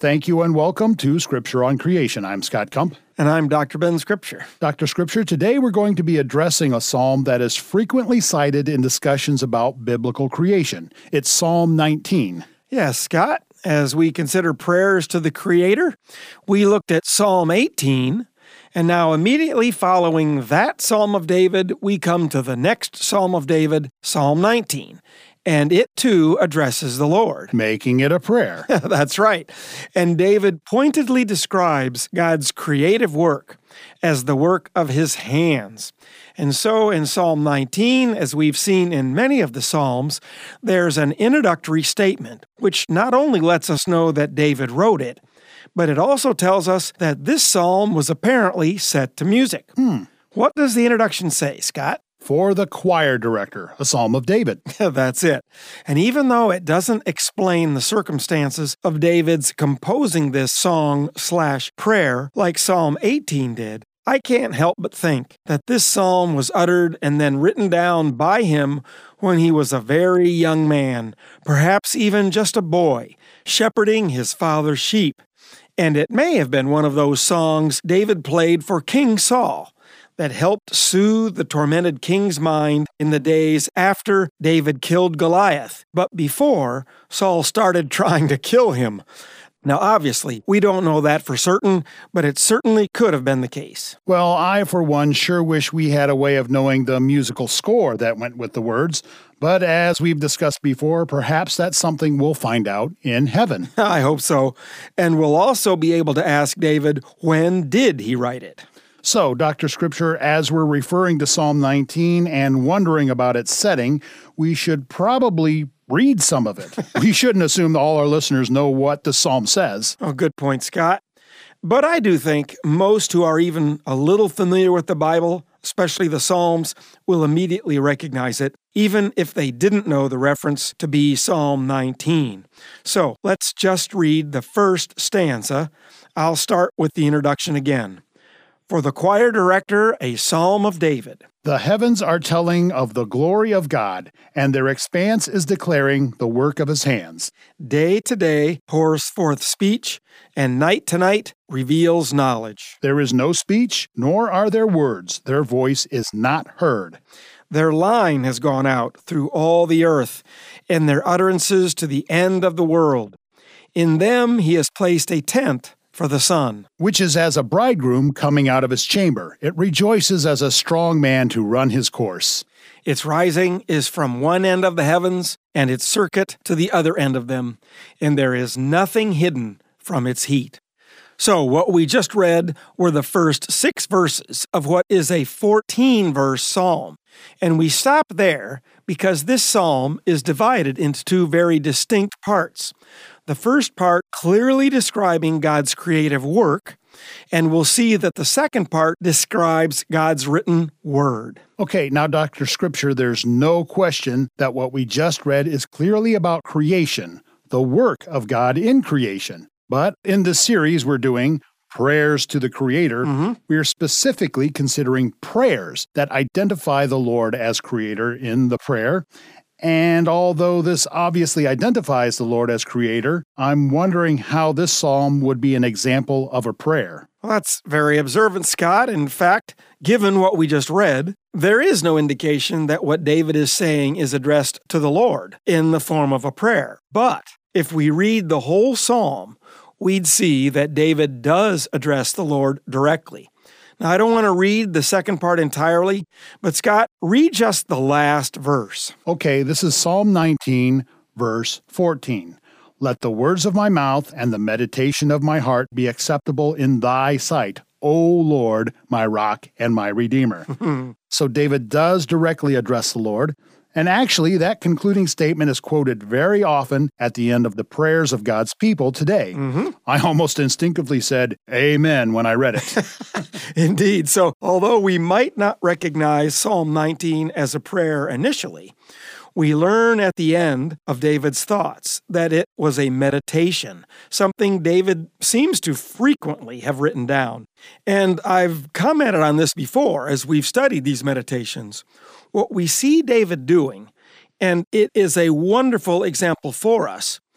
Thank you and welcome to Scripture on Creation. I'm Scott Kump. And I'm Dr. Ben Scripture. Dr. Scripture, today we're going to be addressing a psalm that is frequently cited in discussions about biblical creation. It's Psalm 19. Yes, Scott. As we consider prayers to the Creator, we looked at Psalm 18, and now immediately following that Psalm of David, we come to the next Psalm of David, Psalm 19. And it, too, addresses the Lord. Making it a prayer. That's right. And David pointedly describes God's creative work as the work of his hands. And so in Psalm 19, as we've seen in many of the Psalms, there's an introductory statement, which not only lets us know that David wrote it, but it also tells us that this psalm was apparently set to music. What does the introduction say, Scott? For the choir director, a psalm of David. That's it. And even though it doesn't explain the circumstances of David's composing this song/prayer like Psalm 18 did, I can't help but think that this psalm was uttered and then written down by him when he was a very young man, perhaps even just a boy, shepherding his father's sheep. And it may have been one of those songs David played for King Saul that helped soothe the tormented king's mind in the days after David killed Goliath, but before Saul started trying to kill him. Now, obviously, we don't know that for certain, but it certainly could have been the case. Well, I, for one, sure wish we had a way of knowing the musical score that went with the words, but as we've discussed before, perhaps that's something we'll find out in heaven. I hope so. And we'll also be able to ask David, when did he write it? So, Dr. Scripture, as we're referring to Psalm 19 and wondering about its setting, we should probably read some of it. We shouldn't assume that all our listeners know what the psalm says. Oh, good point, Scott. But I do think most who are even a little familiar with the Bible, especially the Psalms, will immediately recognize it, even if they didn't know the reference to be Psalm 19. So, let's just read the first stanza. I'll start with the introduction again. For the choir director, a psalm of David. The heavens are telling of the glory of God, and their expanse is declaring the work of his hands. Day to day pours forth speech, and night to night reveals knowledge. There is no speech, nor are there words. Their voice is not heard. Their line has gone out through all the earth, and their utterances to the end of the world. In them he has placed a tent for the sun, which is as a bridegroom coming out of his chamber. It rejoices as a strong man to run his course. Its rising is from one end of the heavens, and its circuit to the other end of them, and there is nothing hidden from its heat. So what we just read were the first 6 verses of what is a 14-verse psalm. And we stop there because this psalm is divided into 2 very distinct parts. The first part clearly describing God's creative work, and we'll see that the second part describes God's written word. Okay, now, Dr. Scripture, there's no question that what we just read is clearly about creation, the work of God in creation. But in this series we're doing, Prayers to the Creator, we're specifically considering prayers that identify the Lord as Creator in the prayer. And although this obviously identifies the Lord as Creator, I'm wondering how this psalm would be an example of a prayer. Well, that's very observant, Scott. In fact, given what we just read, there is no indication that what David is saying is addressed to the Lord in the form of a prayer. But if we read the whole psalm, we'd see that David does address the Lord directly. Now, I don't want to read the second part entirely, but Scott, read just the last verse. Okay, this is Psalm 19, verse 14. Let the words of my mouth and the meditation of my heart be acceptable in thy sight, O Lord, my rock and my redeemer. So David does directly address the Lord. And actually, that concluding statement is quoted very often at the end of the prayers of God's people today. I almost instinctively said, Amen, when I read it. Indeed. So, although we might not recognize Psalm 19 as a prayer initially, we learn at the end of David's thoughts that it was a meditation, something David seems to frequently have written down. And I've commented on this before as we've studied these meditations. What we see David doing, and it is a wonderful example for us,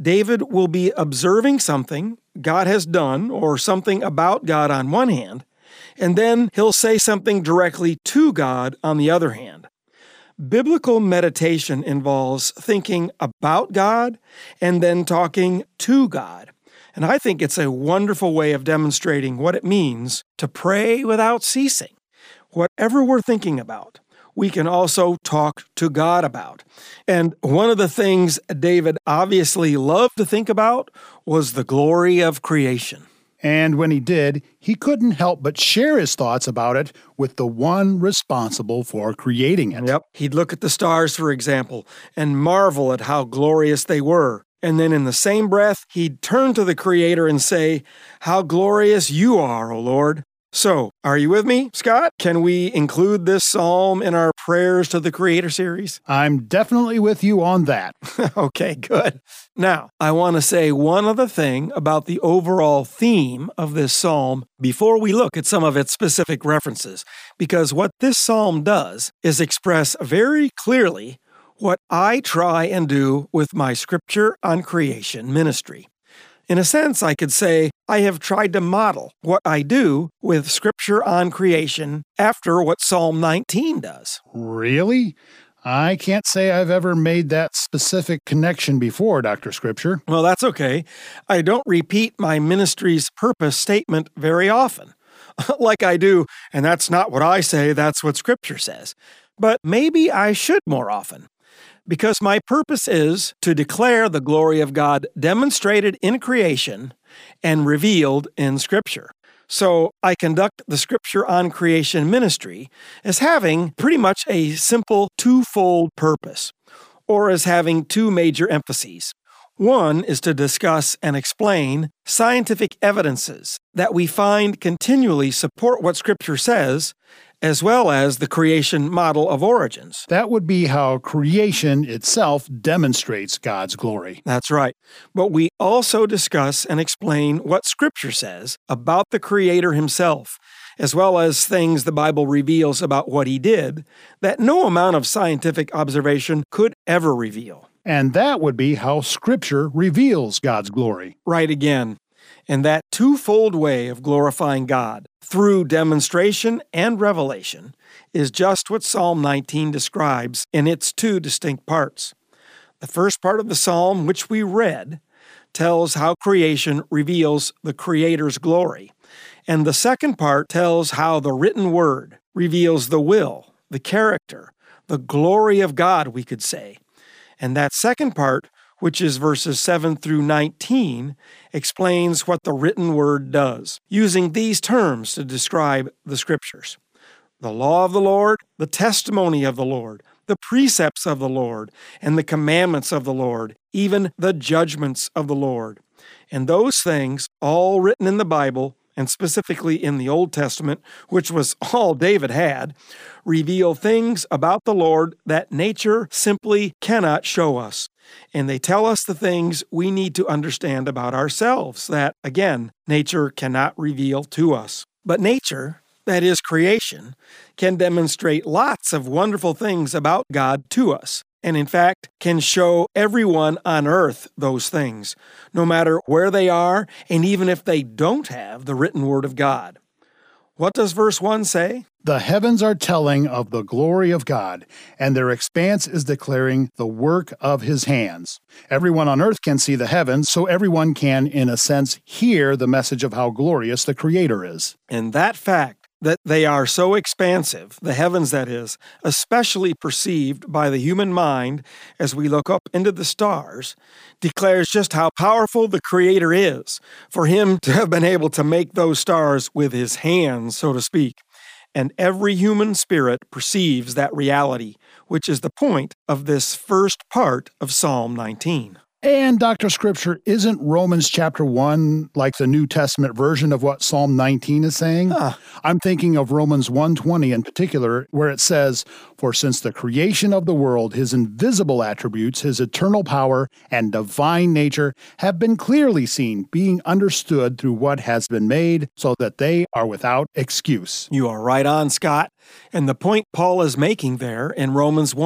David will be observing something God has done or something about God on one hand, and then he'll say something directly to God on the other hand. Biblical meditation involves thinking about God and then talking to God. And I think it's a wonderful way of demonstrating what it means to pray without ceasing. Whatever we're thinking about, we can also talk to God about. And one of the things David obviously loved to think about was the glory of creation. And when he did, he couldn't help but share his thoughts about it with the one responsible for creating it. Yep. He'd look at the stars, for example, and marvel at how glorious they were. And then in the same breath, he'd turn to the Creator and say, "How glorious you are, O Lord." So, are you with me, Scott? Can we include this psalm in our Prayers to the Creator series? I'm definitely with you on that. Okay, good. Now, I want to say one other thing about the overall theme of this psalm before we look at some of its specific references, because what this psalm does is express very clearly what I try and do with my Scripture on Creation ministry. In a sense, I could say I have tried to model what I do with Scripture on creation after what Psalm 19 does. Really? I can't say I've ever made that specific connection before, Dr. Scripture. Well, that's okay. I don't repeat my ministry's purpose statement very often. Like I do, and that's not what I say, that's what Scripture says. But maybe I should more often. Because my purpose is to declare the glory of God demonstrated in creation and revealed in Scripture. So I conduct the Scripture on Creation ministry as having pretty much a simple twofold purpose, or as having two major emphases. One is to discuss and explain scientific evidences that we find continually support what Scripture says, as well as the creation model of origins. That would be how creation itself demonstrates God's glory. That's right. But we also discuss and explain what Scripture says about the Creator himself, as well as things the Bible reveals about what he did that no amount of scientific observation could ever reveal. And that would be how Scripture reveals God's glory. Right again. And that twofold way of glorifying God through demonstration and revelation is just what Psalm 19 describes in its two distinct parts. The first part of the psalm, which we read, tells how creation reveals the Creator's glory. And the second part tells how the written word reveals the will, the character, the glory of God, we could say. And that second part, which is verses 7 through 19, explains what the written word does, using these terms to describe the Scriptures. The law of the Lord, the testimony of the Lord, the precepts of the Lord, and the commandments of the Lord, even the judgments of the Lord. And those things, all written in the Bible, and specifically in the Old Testament, which was all David had, reveal things about the Lord that nature simply cannot show us. And they tell us the things we need to understand about ourselves that, again, nature cannot reveal to us. But nature, that is creation, can demonstrate lots of wonderful things about God to us. And in fact, can show everyone on earth those things, no matter where they are, and even if they don't have the written word of God. What does verse 1 say? The heavens are telling of the glory of God, and their expanse is declaring the work of his hands. Everyone on earth can see the heavens, so everyone can, in a sense, hear the message of how glorious the Creator is. And that fact, that they are so expansive, the heavens that is, especially perceived by the human mind as we look up into the stars, declares just how powerful the Creator is for him to have been able to make those stars with his hands, so to speak. And every human spirit perceives that reality, which is the point of this first part of Psalm 19. And Dr. Scripture, isn't Romans chapter 1 like the New Testament version of what Psalm 19 is saying? I'm thinking of Romans 1:20 in particular, where it says, "For since the creation of the world, his invisible attributes, his eternal power and divine nature have been clearly seen, being understood through what has been made, so that they are without excuse." You are right on, Scott. And the point Paul is making there in Romans 1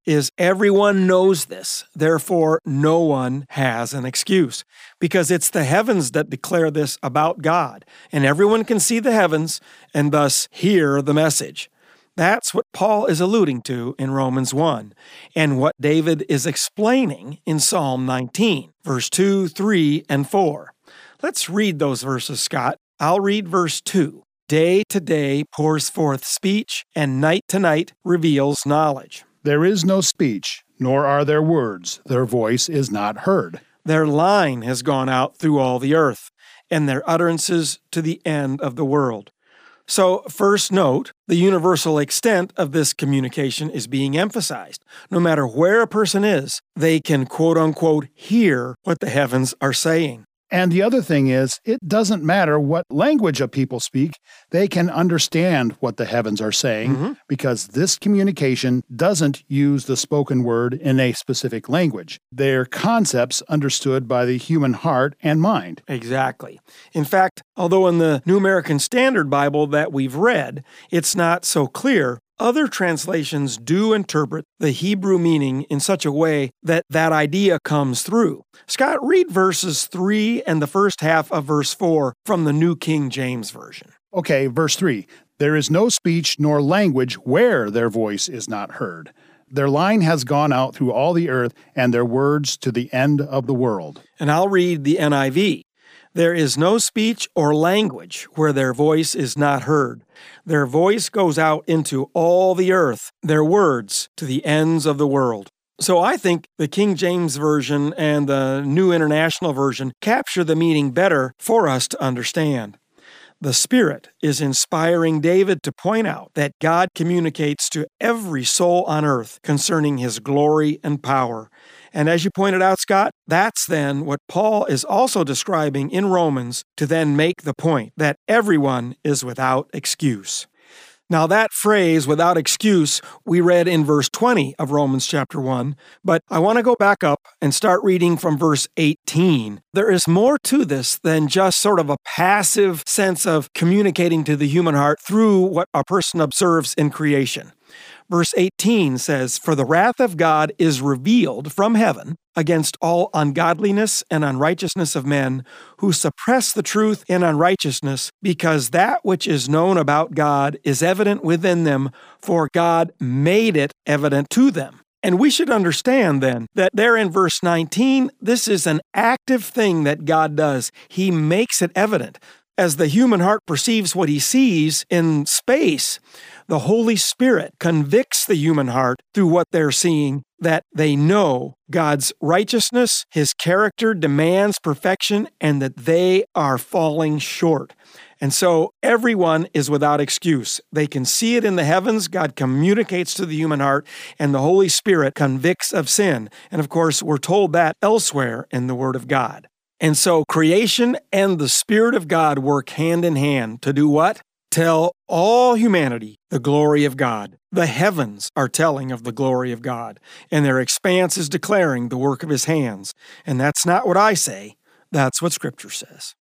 is everyone knows this, therefore no one has an excuse, because it's the heavens that declare this about God, and everyone can see the heavens and thus hear the message. That's what Paul is alluding to in Romans 1, and what David is explaining in Psalm 19, verse 2, 3, and 4. Let's read those verses, Scott. I'll read verse 2. Day to day pours forth speech, and night to night reveals knowledge. There is no speech, nor are there words. Their voice is not heard. Their line has gone out through all the earth, and their utterances to the end of the world. So, first note, the universal extent of this communication is being emphasized. No matter where a person is, they can quote-unquote hear what the heavens are saying. And the other thing is, it doesn't matter what language a people speak, they can understand what the heavens are saying, because this communication doesn't use the spoken word in a specific language. They're concepts understood by the human heart and mind. Exactly. In fact, although in the New American Standard Bible that we've read, it's not so clear, other translations do interpret the Hebrew meaning in such a way that that idea comes through. Scott, read verses 3 and the first half of verse 4 from the New King James Version. Okay, verse 3. There is no speech nor language where their voice is not heard. Their line has gone out through all the earth, and their words to the end of the world. And I'll read the NIV. There is no speech or language where their voice is not heard. Their voice goes out into all the earth, their words to the ends of the world. So I think the King James Version and the New International Version capture the meaning better for us to understand. The Spirit is inspiring David to point out that God communicates to every soul on earth concerning His glory and power. And as you pointed out, Scott, that's then what Paul is also describing in Romans to then make the point that everyone is without excuse. Now that phrase, without excuse, we read in verse 20 of Romans chapter 1, but I want to go back up and start reading from verse 18. There is more to this than just sort of a passive sense of communicating to the human heart through what a person observes in creation. Verse 18 says, "For the wrath of God is revealed from heaven against all ungodliness and unrighteousness of men who suppress the truth in unrighteousness, because that which is known about God is evident within them, for God made it evident to them." And we should understand then that there in verse 19, this is an active thing that God does. He makes it evident. As the human heart perceives what he sees in space, the Holy Spirit convicts the human heart through what they're seeing, that they know God's righteousness, His character demands perfection, and that they are falling short. And so everyone is without excuse. They can see it in the heavens. God communicates to the human heart, and the Holy Spirit convicts of sin. And of course, we're told that elsewhere in the Word of God. And so creation and the Spirit of God work hand in hand to do what? Tell all humanity the glory of God. The heavens are telling of the glory of God, and their expanse is declaring the work of His hands. And that's not what I say, that's what Scripture says.